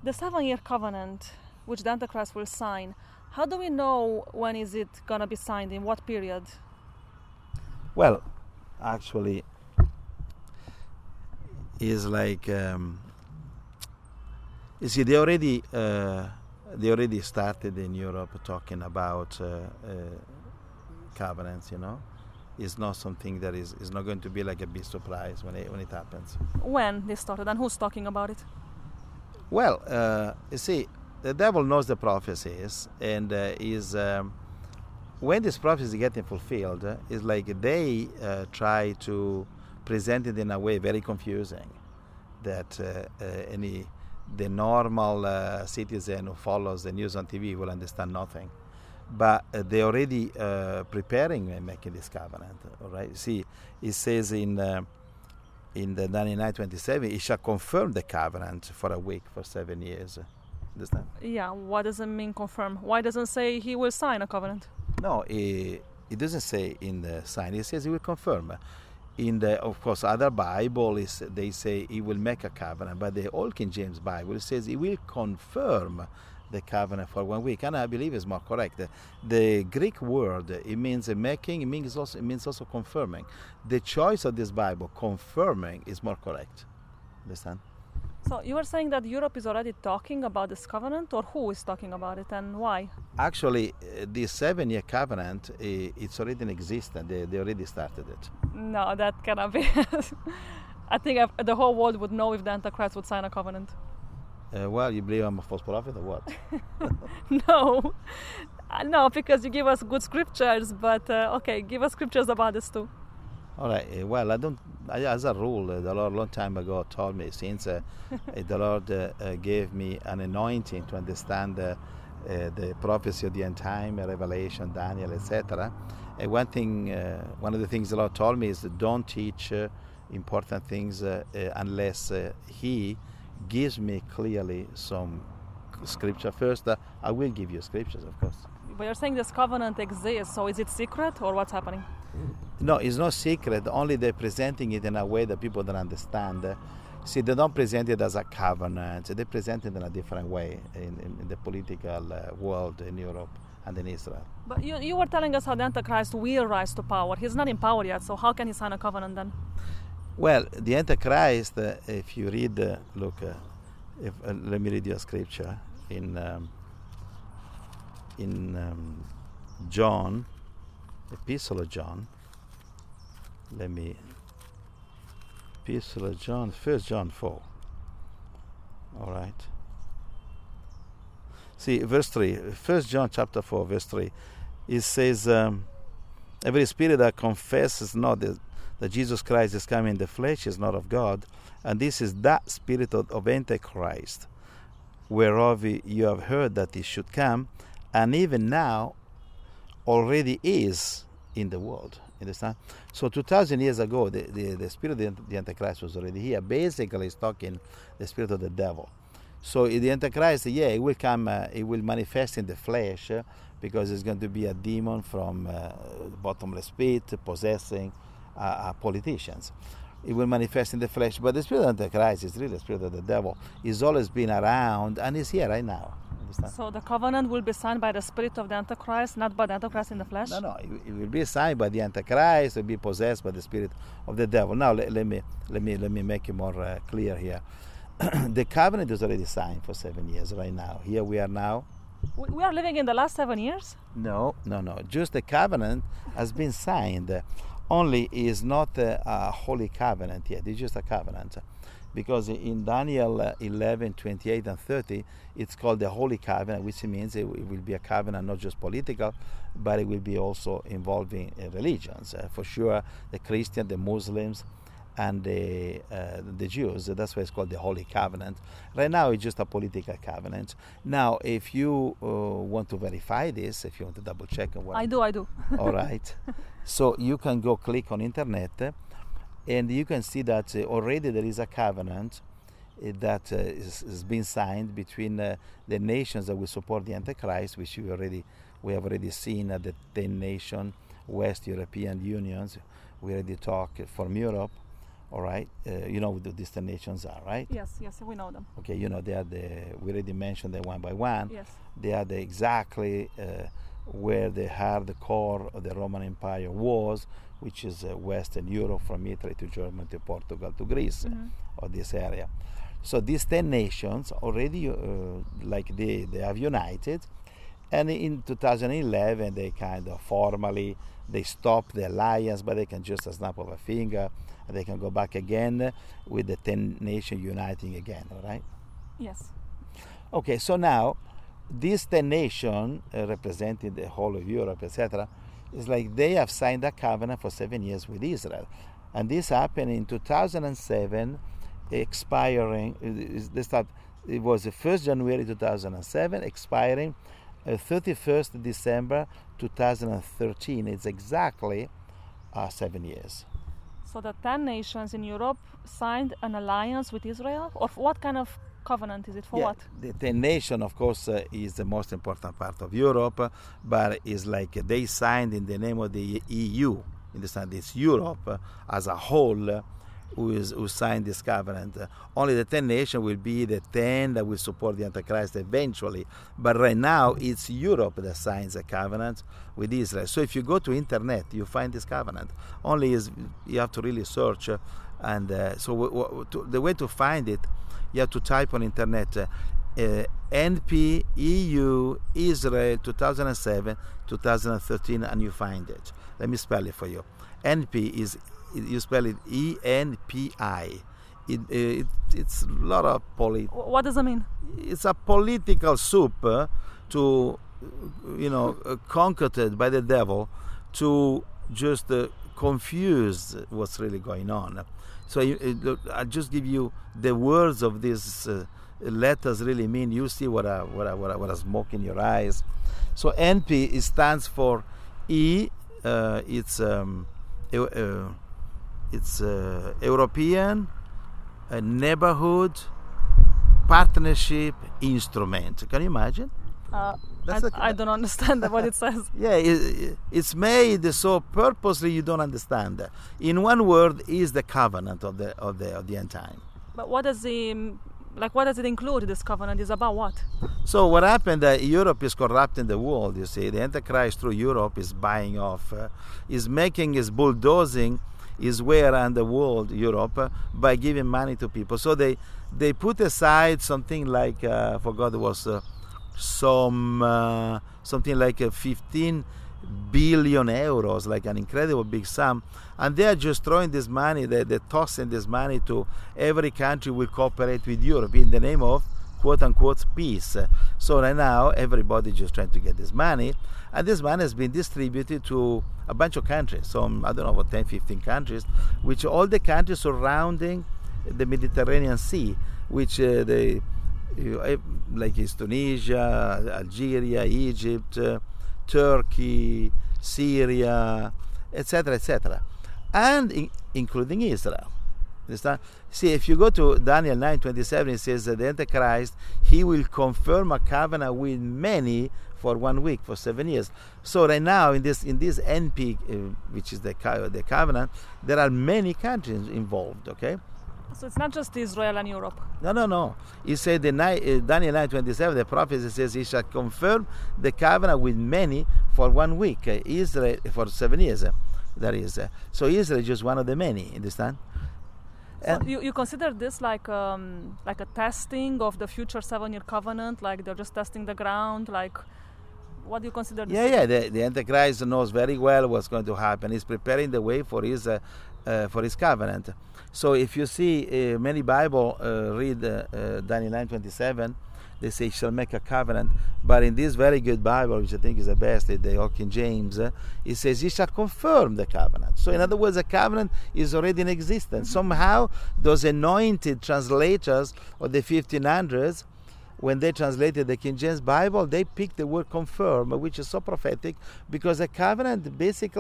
The 7-year covenant, which the Antichrist will sign, how do we know when is it going to be signed, in what period? Well, actually, is like you see, they already started in Europe talking about covenants. It's not something that is not going to be like a big surprise when it happens. When this started, and who's talking about it? Well, you see, the devil knows the prophecies, and when this prophecy is getting fulfilled, it's like they try to present it in a way very confusing, that the normal citizen who follows the news on TV will understand nothing. But they're already preparing and making this covenant. All right. See, it says in the 99:27, he shall confirm the covenant for a week, for 7 years. Understand? Yeah. What does it mean, confirm? Why doesn't it say he will sign a covenant? No, it doesn't say in the sign. It says he will confirm. In the, of course, other Bible they say he will make a covenant, but the Old King James Bible says he will confirm the covenant for 1 week, and I believe is more correct. The Greek word, it means making, it means also confirming. The choice of this Bible, confirming, is more correct. Understand? So you were saying that Europe is already talking about this covenant, or who is talking about it and why? Actually, this 7-year covenant, it's already in existence. They already started it. No, that cannot be. I think the whole world would know if the Antichrist would sign a covenant. Well, you believe I'm a false prophet or what? No, because you give us good scriptures, but okay, give us scriptures about this too. All right. Well, as a rule, the Lord a long time ago told me, since the Lord gave me an anointing to understand the prophecy of the end time, Revelation, Daniel, etc. One of the things the Lord told me is don't teach important things unless He gives me clearly some scripture. First, I will give you scriptures, of course. But you're saying this covenant exists, so is it secret or what's happening? No, it's not secret, only they're presenting it in a way that people don't understand. See, they don't present it as a covenant, they present it in a different way in the political world in Europe and in Israel. But you were telling us how the Antichrist will rise to power. He's not in power yet, so how can he sign a covenant then? Well, the Antichrist, if you read, let me read you a scripture in John, Epistle of John. Epistle of John, 1 John 4. All right. See, verse 3, 1 John chapter 4, verse 3. It says, every spirit that confesses not that Jesus Christ is coming in the flesh is not of God, and this is that spirit of Antichrist, whereof you have heard that he should come, and even now already is in the world. Understand? So 2,000 years ago, the spirit of the Antichrist was already here. Basically, it's talking the spirit of the devil. So the Antichrist, it will come, it will manifest in the flesh, because it's going to be a demon from bottomless pit possessing politicians. It will manifest in the flesh, but the spirit of the Antichrist is really the spirit of the devil. He's always been around, and he's here right now. Understand? So the covenant will be signed by the spirit of the Antichrist, not by the Antichrist in the flesh? No, it will be signed by the Antichrist. It will be possessed by the spirit of the devil. Now let me make it more clear here. The covenant is already signed for 7 years right now. Here we are now. We are living in the last 7 years? No. Just the covenant has been signed. Only is not a holy covenant yet. It's just a covenant. Because in Daniel 11, 28 and 30, it's called the Holy Covenant, which means it will be a covenant not just political, but it will be also involving religions. For sure, the Christians, the Muslims, and the Jews. That's why it's called the Holy Covenant. Right now, it's just a political covenant. Now, if you want to verify this, if you want to double check, I do. All right. So you can go click on internet, and you can see that already there is a covenant that has been signed between the nations that will support the Antichrist, which we have already seen at the 10 nation West European unions. We already talk from Europe. All right, you know what these 10 nations are, right? Yes, we know them. Okay, you know they are we already mentioned them one by one. Yes. They are exactly where the core of the Roman Empire was, which is Western Europe, from Italy to Germany to Portugal to Greece, or this area. So these 10 nations already, they have united, and in 2011 they kind of formally they stopped the alliance, but they can just a snap of a finger, and they can go back again with the 10 nations uniting again. All right? Yes. Okay, so now these 10 nations representing the whole of Europe, etc., it's like they have signed a covenant for 7 years with Israel, and this happened in 2007, expiring. It was the 1st January 2007, expiring 31st December 2013. It's exactly 7 years. So the 10 nations in Europe signed an alliance with Israel? Or what kind of covenant is it for? What? The 10 nations, of course, is the most important part of Europe, but it's like they signed in the name of the EU. Understand? It's Europe as a whole who signed this covenant. Only the 10 nations will be the 10 that will support the Antichrist eventually. But right now, it's Europe that signs a covenant with Israel. So if you go to internet, you find this covenant. Only you have to really search. And the way to find it, you have to type on internet NP EU Israel 2007-2013, and you find it. Let me spell it for you. NP is, you spell it ENPI. It's a lot of What does it mean? It's a political soup concocted by the devil to just confuse what's really going on. So I'll just give you the words of these letters really mean. You see what a smoke in your eyes. So NP stands for E. It's European Neighborhood Partnership Instrument. Can you imagine? I don't understand what it says. Yeah, it's made so purposely you don't understand. In one word, is the covenant of the end time. But what does it include? This covenant is about what? So what happened? Europe is corrupting the world. You see, the Antichrist through Europe is buying off, is bulldozing his way around the world, Europe, by giving money to people. So they put aside something like I forgot it was. Something like 15 billion euros, like an incredible big sum, and they are just throwing this money, they're tossing this money to every country will cooperate with Europe in the name of quote-unquote peace. So right now everybody just trying to get this money, and this money has been distributed to a bunch of countries, some, I don't know, about 10, 15 countries, which all the countries surrounding the Mediterranean Sea, which like is Tunisia, Algeria, Egypt, Turkey, Syria, etc., and including Israel. Understand? See, if you go to Daniel 9:27, it says that the Antichrist, he will confirm a covenant with many for 1 week, for 7 years. So right now, in this NP, which is the covenant, there are many countries involved. Okay. So it's not just Israel and Europe. No. He said Daniel 9:27, the prophecy says he shall confirm the covenant with many for 1 week. Israel for 7 years. That is. So Israel is just one of the many. Understand? So you consider this like a testing of the future 7-year covenant? Like they're just testing the ground? Like, what do you consider this? Yeah. The Antichrist knows very well what's going to happen. He's preparing the way for his covenant. So if you see many Bible read Daniel 9:27, they say shall make a covenant. But in this very good Bible, which I think is the best, the Old King James, it says he shall confirm the covenant. So in other words, the covenant is already in existence. Somehow those anointed translators of the 1500s, when they translated the King James Bible, they picked the word confirm, which is so prophetic, because the covenant basically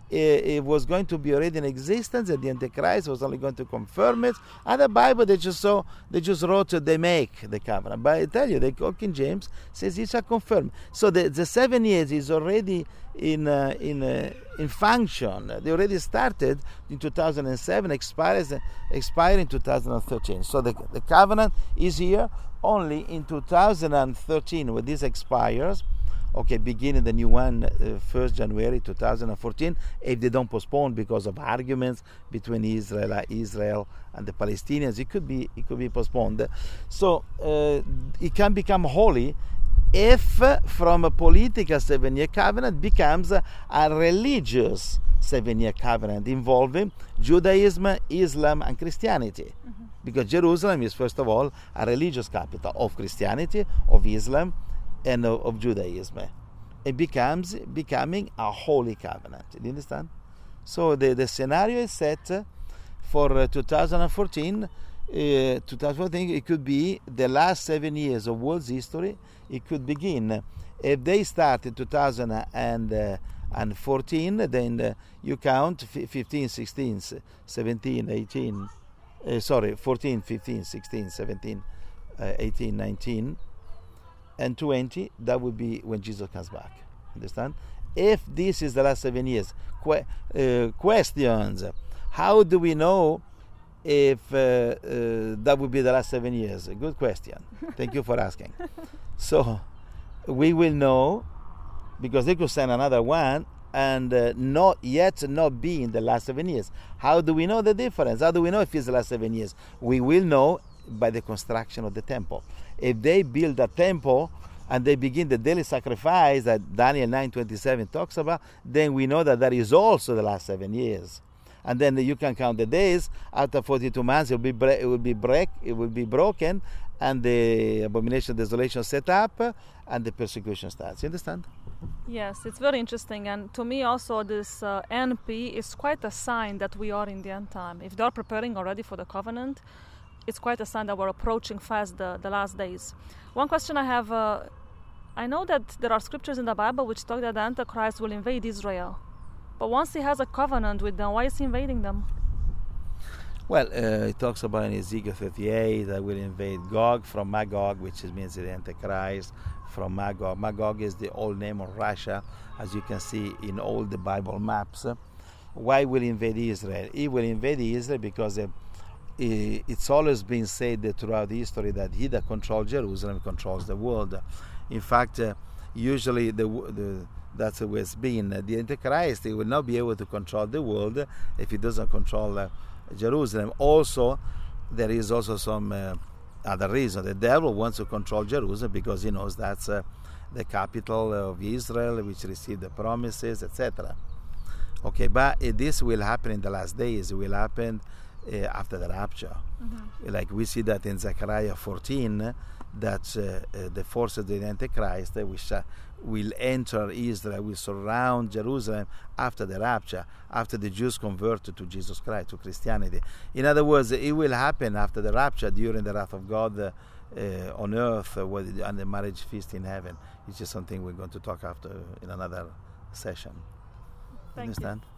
it was going to be already in existence, and the Antichrist was only going to confirm it. And the Bible, they just wrote, they make the covenant. But I tell you, the King James says it shall confirm. So the 7 years is already in function. They already started in 2007, expire in 2013. So the covenant is here only in 2013 when this expires. Okay, beginning the new one 1st January 2014, if they don't postpone because of arguments between Israel and the Palestinians, it could be postponed. So it can become holy if from a political 7-year covenant becomes a religious 7-year covenant involving Judaism, Islam, and Christianity. Mm-hmm. Because Jerusalem is, first of all, a religious capital of Christianity, of Islam, and of Judaism. It becomes becoming a holy covenant. Do you understand? So the scenario is set for 2014. 2014, it could be the last 7 years of world's history. It could begin. If they start in 2014, then you count 15, 16, 17, 18, 14, 15, 16, 17, 18, 19, and 20, that would be when Jesus comes back. Understand? If this is the last 7 years, questions. How do we know if that would be the last 7 years? A good question. Thank you for asking. So we will know, because they could send another one and not be in the last 7 years. How do we know the difference? How do we know if it's the last 7 years? We will know by the construction of the temple. If they build a temple and they begin the daily sacrifice that Daniel 9:27 talks about, then we know that is also the last 7 years. And then you can count the days. After 42 months, it will be broken, and the abomination of desolation set up, and the persecution starts. You understand? Yes, it's very interesting. And to me also, this NP is quite a sign that we are in the end time. If they're preparing already for the covenant, it's quite a sign that we're approaching fast the last days. One question I have, I know that there are scriptures in the Bible which talk that the Antichrist will invade Israel. But once he has a covenant with them, why is he invading them? Well, it talks about in Ezekiel 38 that will invade Gog from Magog, which means the Antichrist from Magog. Magog is the old name of Russia, as you can see in all the Bible maps. Why will he invade Israel? He will invade Israel because it's always been said that throughout history that he that controls Jerusalem controls the world. In fact, usually that's the way it's been. The Antichrist, he will not be able to control the world if he doesn't control Jerusalem. Also, there is also some other reason. The devil wants to control Jerusalem because he knows that's the capital of Israel, which received the promises, etc. Okay, but this will happen in the last days. It will happen after the rapture. Mm-hmm. Like we see that in Zechariah 14, that the forces of the Antichrist which will enter Israel, will surround Jerusalem after the rapture, after the Jews converted to Jesus Christ, to Christianity. In other words, it will happen after the rapture, during the wrath of God on earth, and the marriage feast in heaven. It's just something we're going to talk after in another session. Thank you.